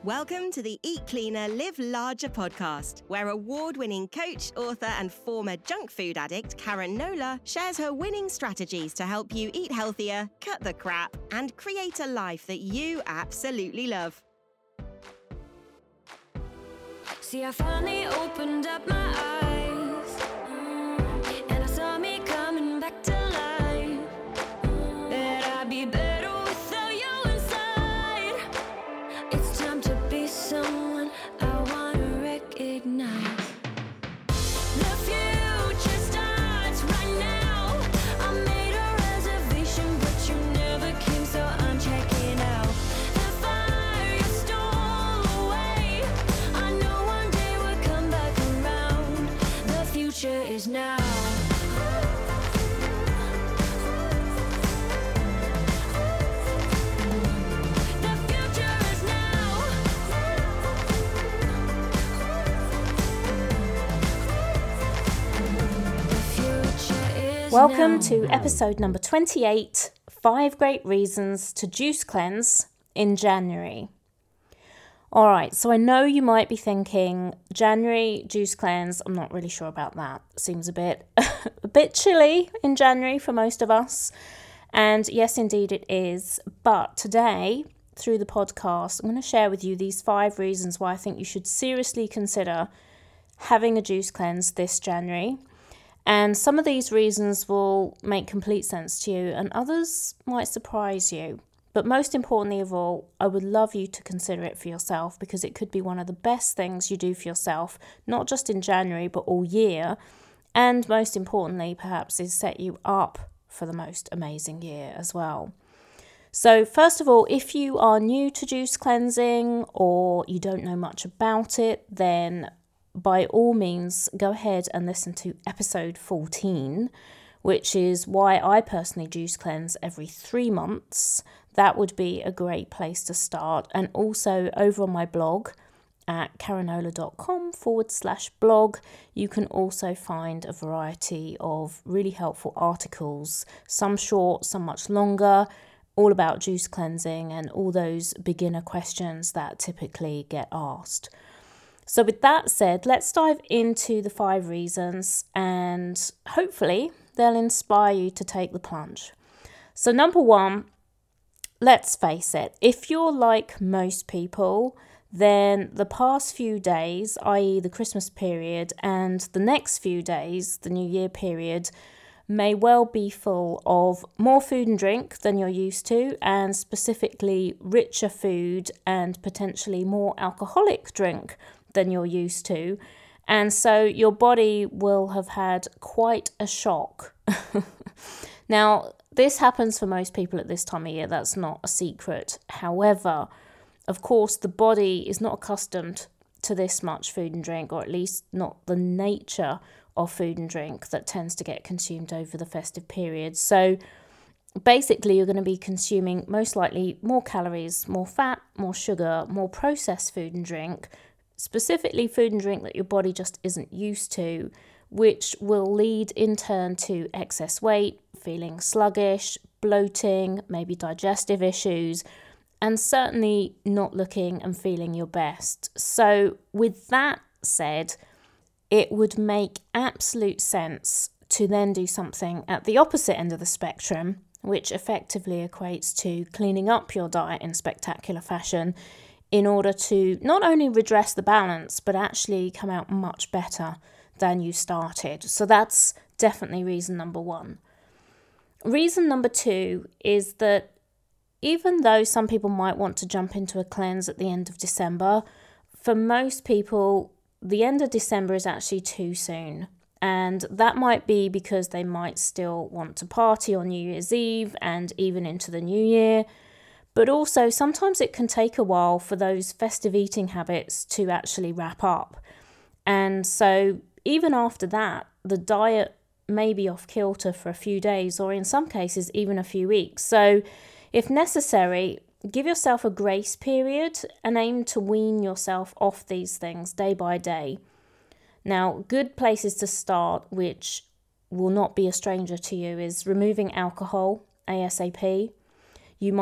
Welcome to the Eat Cleaner, Live Larger podcast, where award-winning coach, author, and former junk food addict Karen Nola shares her winning strategies to help you eat healthier, cut the crap, and create a life that you absolutely love. See, I finally opened up my eyes, and I saw me coming back to life, that I'd be better without you inside. It's time to be someone I want to recognize. The future starts right now. I made a reservation, but you never came, so I'm checking out. The fire you stole away, I know one day we'll come back around. The future is now. The future is now. The future is Welcome now. to episode number 28, 5 Great Reasons to Juice Cleanse in January. Alright, so I know you might be thinking, January juice cleanse, I'm not really sure about that. Seems a bit chilly in January for most of us. And yes, indeed it is. But today, through the podcast, I'm going to share with you these 5 reasons why I think you should seriously consider having a juice cleanse this January. And some of these reasons will make complete sense to you and others might surprise you. But most importantly of all, I would love you to consider it for yourself because it could be one of the best things you do for yourself, not just in January, but all year. And most importantly, perhaps, is set you up for the most amazing year as well. So first of all, if you are new to juice cleansing or you don't know much about it, then by all means, go ahead and listen to episode 14, which is why I personally juice cleanse every 3 months. That would be a great place to start. And also over on my blog at karenola.com/blog, you can also find a variety of really helpful articles, some short, some much longer, all about juice cleansing and all those beginner questions that typically get asked. So with that said, let's dive into the 5 reasons and hopefully they'll inspire you to take the plunge. So number 1, let's face it, if you're like most people, then the past few days, i.e. the Christmas period, and the next few days, the New Year period, may well be full of more food and drink than you're used to, and specifically richer food and potentially more alcoholic drink than you're used to. And so your body will have had quite a shock. Now, this happens for most people at this time of year. That's not a secret. However, of course, the body is not accustomed to this much food and drink, or at least not the nature of food and drink that tends to get consumed over the festive period. So basically, you're going to be consuming most likely more calories, more fat, more sugar, more processed food and drink, specifically food and drink that your body just isn't used to, which will lead in turn to excess weight, feeling sluggish, bloating, maybe digestive issues, and certainly not looking and feeling your best. So with that said, it would make absolute sense to then do something at the opposite end of the spectrum, which effectively equates to cleaning up your diet in spectacular fashion in order to not only redress the balance, but actually come out much better than you started. So that's definitely reason number 1. Reason number 2 is that even though some people might want to jump into a cleanse at the end of December, for most people, the end of December is actually too soon. And that might be because they might still want to party on New Year's Eve and even into the new year. But also, sometimes it can take a while for those festive eating habits to actually wrap up. And so even after that, the diet may be off kilter for a few days or in some cases even a few weeks. So if necessary, give yourself a grace period and aim to wean yourself off these things day by day. Now, good places to start, which will not be a stranger to you, is removing alcohol ASAP. You might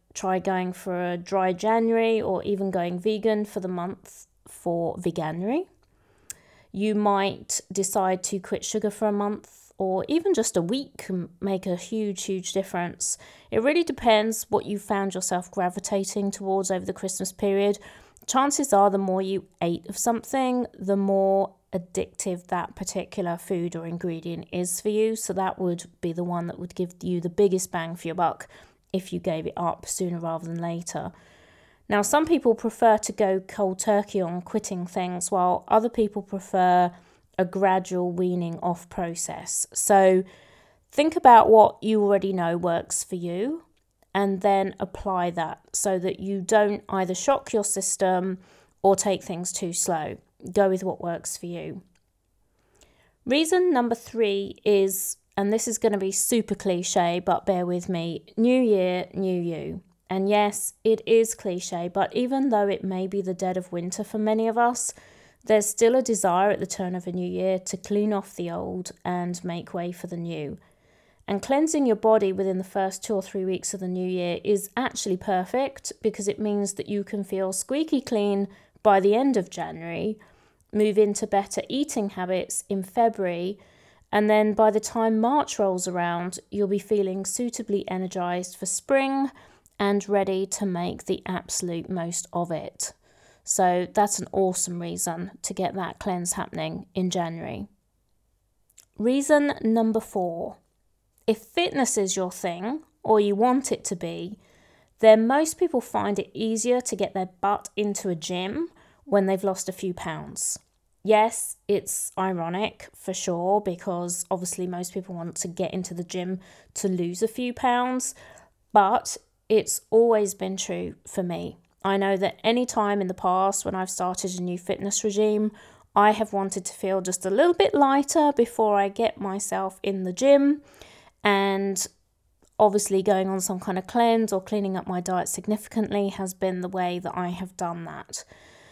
try going for a dry January or even going vegan for the month for Veganuary. You might decide to quit sugar for a month, or even just a week can make a huge difference. It really depends what you found yourself gravitating towards over the Christmas period. Chances are the more you ate of something, the more addictive that particular food or ingredient is for you. So that would be the one that would give you the biggest bang for your buck if you gave it up sooner rather than later. Now, some people prefer to go cold turkey on quitting things, while other people prefer a gradual weaning off process. So think about what you already know works for you and then apply that so that you don't either shock your system or take things too slow. Go with what works for you. Reason number 3 is, and this is going to be super cliche, but bear with me, new year, new you. And yes, it is cliche, but even though it may be the dead of winter for many of us, there's still a desire at the turn of a new year to clean off the old and make way for the new. And cleansing your body within the first 2 or 3 weeks of the new year is actually perfect, because it means that you can feel squeaky clean by the end of January, move into better eating habits in February, and then by the time March rolls around, you'll be feeling suitably energized for spring and ready to make the absolute most of it. So that's an awesome reason to get that cleanse happening in January. Reason number 4. If fitness is your thing, or you want it to be, then most people find it easier to get their butt into a gym when they've lost a few pounds. Yes, it's ironic for sure, because obviously most people want to get into the gym to lose a few pounds, but it's always been true for me. I know that any time in the past when I've started a new fitness regime, I have wanted to feel just a little bit lighter before I get myself in the gym, and obviously going on some kind of cleanse or cleaning up my diet significantly has been the way that I have done that.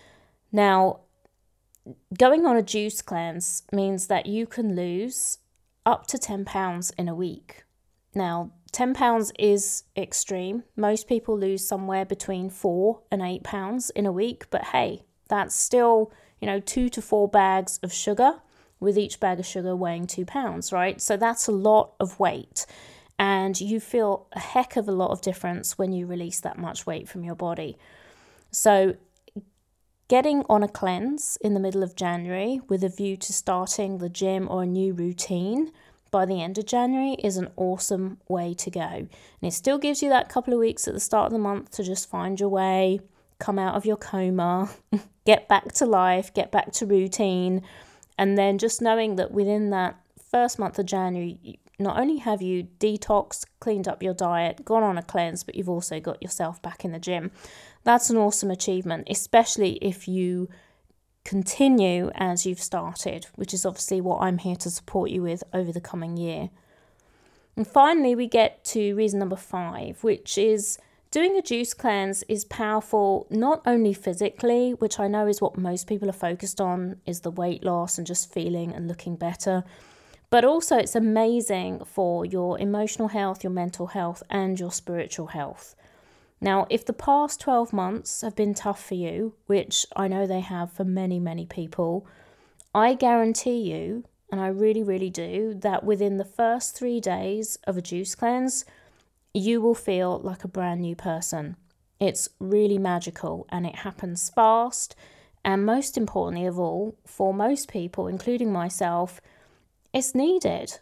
Now, going on a juice cleanse means that you can lose up to 10 pounds in a week. Now, 10 pounds is extreme. Most people lose somewhere between 4 and 8 pounds in a week, but hey, that's still, 2 to 4 bags of sugar, with each bag of sugar weighing 2 pounds, right? So that's a lot of weight, and you feel a heck of a lot of difference when you release that much weight from your body. So getting on a cleanse in the middle of January with a view to starting the gym or a new routine by the end of January is an awesome way to go. And it still gives you that couple of weeks at the start of the month to just find your way, come out of your coma, get back to life, get back to routine. And then just knowing that within that first month of January, not only have you detoxed, cleaned up your diet, gone on a cleanse, but you've also got yourself back in the gym. That's an awesome achievement, especially if you continue as you've started, which is obviously what I'm here to support you with over the coming year. And finally, we get to reason number 5, which is doing a juice cleanse is powerful not only physically, which I know is what most people are focused on, is the weight loss and just feeling and looking better, but also it's amazing for your emotional health, your mental health, and your spiritual health. Now, if the past 12 months have been tough for you, which I know they have for many, many people, I guarantee you, and I really, really do, that within the first 3 days of a juice cleanse, you will feel like a brand new person. It's really magical, and it happens fast. And most importantly of all, for most people, including myself, it's needed.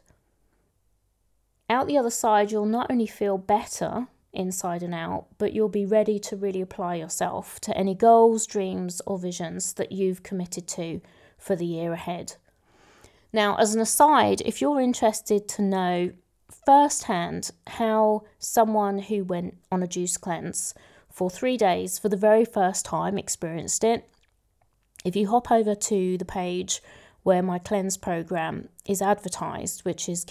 Out the other side, you'll not only feel better inside and out, but you'll be ready to really apply yourself to any goals, dreams, or visions that you've committed to for the year ahead. Now, as an aside, if you're interested to know firsthand how someone who went on a juice cleanse for 3 days for the very first time experienced it, if you hop over to the page where my cleanse program is advertised, which is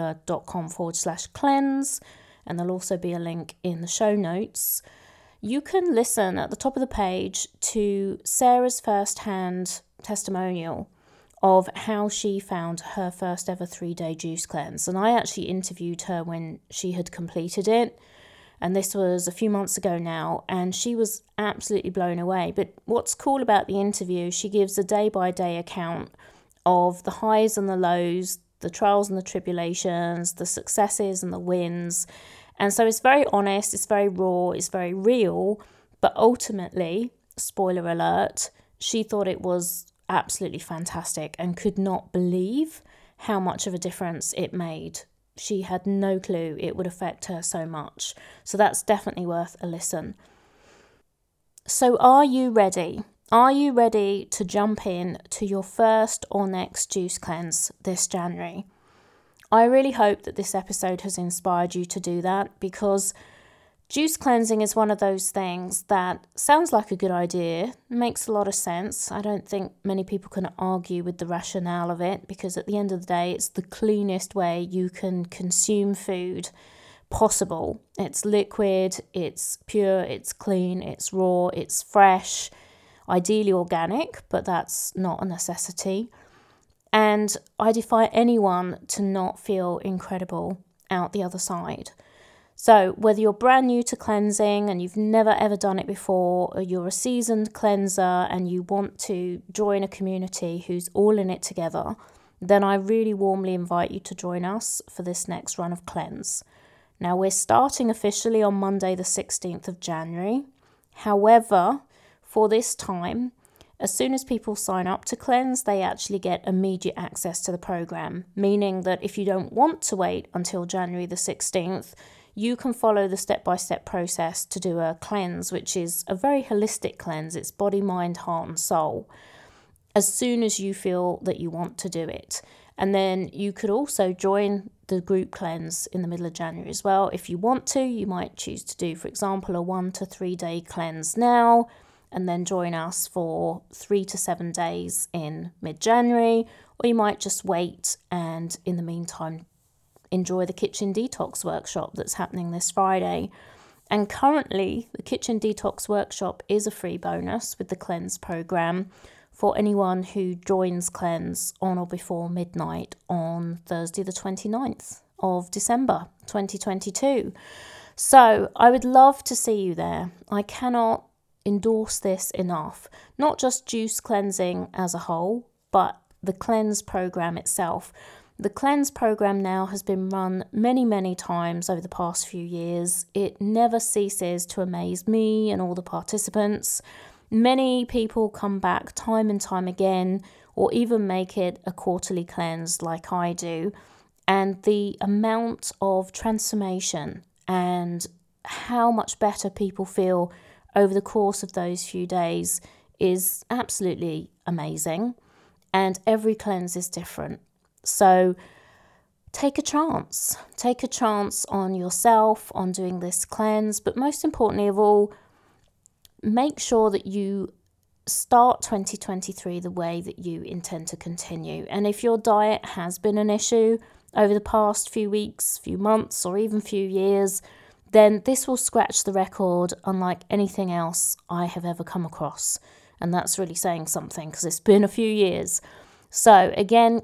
karennola.com/cleanse, and there'll also be a link in the show notes, you can listen at the top of the page to Sarah's first-hand testimonial of how she found her first ever 3-day juice cleanse. And I actually interviewed her when she had completed it. And this was a few months ago now, and she was absolutely blown away. But what's cool about the interview, she gives a day-by-day account of the highs and the lows, the trials and the tribulations, the successes and the wins. And so it's very honest, it's very raw, it's very real. But ultimately, spoiler alert, she thought it was absolutely fantastic and could not believe how much of a difference it made. She had no clue it would affect her so much. So that's definitely worth a listen. So are you ready? Are you ready to jump in to your first or next juice cleanse this January? I really hope that this episode has inspired you to do that, because juice cleansing is one of those things that sounds like a good idea, makes a lot of sense. I don't think many people can argue with the rationale of it, because at the end of the day, it's the cleanest way you can consume food possible. It's liquid, it's pure, it's clean, it's raw, it's fresh, ideally organic, but that's not a necessity. And I defy anyone to not feel incredible out the other side. So whether you're brand new to cleansing and you've never ever done it before, or you're a seasoned cleanser and you want to join a community who's all in it together, then I really warmly invite you to join us for this next run of cleanse. Now, we're starting officially on Monday the 16th of January. However, for this time, as soon as people sign up to cleanse, they actually get immediate access to the program, meaning that if you don't want to wait until January the 16th, you can follow the step-by-step process to do a cleanse, which is a very holistic cleanse. It's body, mind, heart and soul, as soon as you feel that you want to do it. And then you could also join the group cleanse in the middle of January as well. If you want to, you might choose to do, for example, a 1 to 3 day cleanse now, and then join us for 3 to 7 days in mid-January. Or you might just wait and in the meantime enjoy the Kitchen Detox Workshop that's happening this Friday. And currently, the Kitchen Detox Workshop is a free bonus with the cleanse program for anyone who joins cleanse on or before midnight on Thursday the 29th of December 2022. So I would love to see you there. I cannot endorse this enough. Not just juice cleansing as a whole, but the cleanse program itself. The cleanse program now has been run many, many times over the past few years. It never ceases to amaze me and all the participants. Many people come back time and time again, or even make it a quarterly cleanse like I do. And the amount of transformation and how much better people feel over the course of those few days is absolutely amazing. And every cleanse is different. So take a chance. Take a chance on yourself, on doing this cleanse. But most importantly of all, make sure that you start 2023 the way that you intend to continue. And if your diet has been an issue over the past few weeks, few months, or even few years, then this will scratch the record unlike anything else I have ever come across. And that's really saying something, because it's been a few years. So again,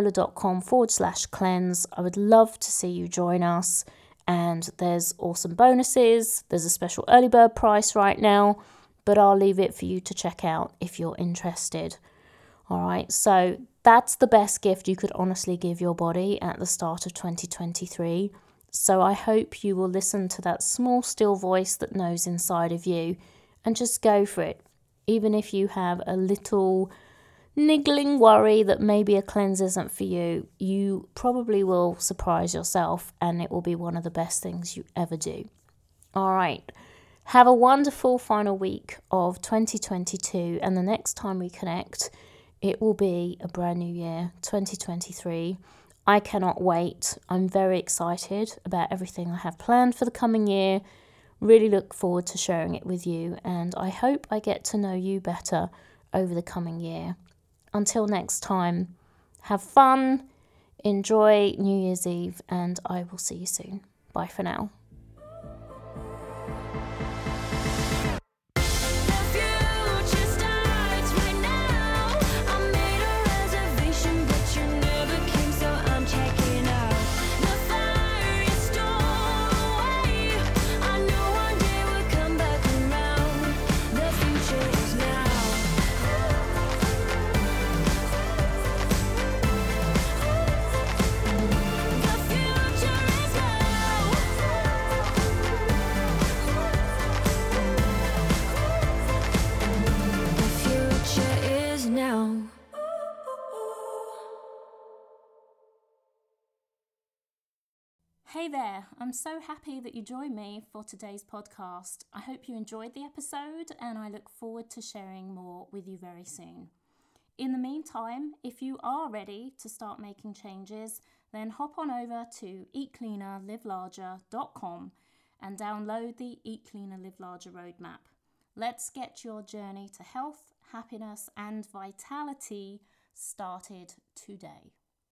KarenNola.com/cleanse. I would love to see you join us. And there's awesome bonuses. There's a special early bird price right now, but I'll leave it for you to check out if you're interested. All right, so that's the best gift you could honestly give your body at the start of 2023. So I hope you will listen to that small, still voice that knows inside of you and just go for it. Even if you have a little niggling worry that maybe a cleanse isn't for you, you probably will surprise yourself, and it will be one of the best things you ever do. All right. Have a wonderful final week of 2022, and the next time we connect, it will be a brand new year, 2023. I cannot wait. I'm very excited about everything I have planned for the coming year. Really look forward to sharing it with you, and I hope I get to know you better over the coming year. Until next time, have fun, enjoy New Year's Eve, and I will see you soon. Bye for now. I Hey there, I'm so happy that you joined me for today's podcast. I hope you enjoyed the episode and I look forward to sharing more with you very soon. In the meantime, if you are ready to start making changes, then hop on over to eatcleanerlivelarger.com and download the Eat Cleaner Live Larger roadmap. Let's get your journey to health, happiness and vitality started today.